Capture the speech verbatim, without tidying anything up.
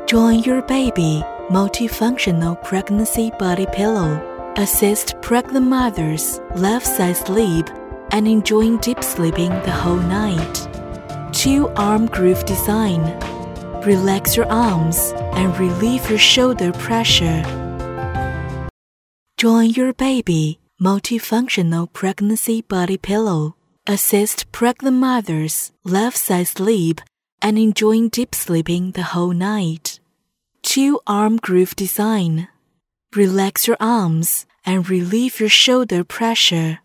Join your baby multifunctional pregnancy body pillow. Assist pregnant mothers left-side sleep and enjoying deep sleeping the whole night. Two arm groove design. Relax your arms and relieve your shoulder pressure. Join your baby multifunctional pregnancy body pillow. Assist pregnant mothers left-side sleep and enjoying deep sleeping the whole night. Two arm groove design. Relax your arms and relieve your shoulder pressure.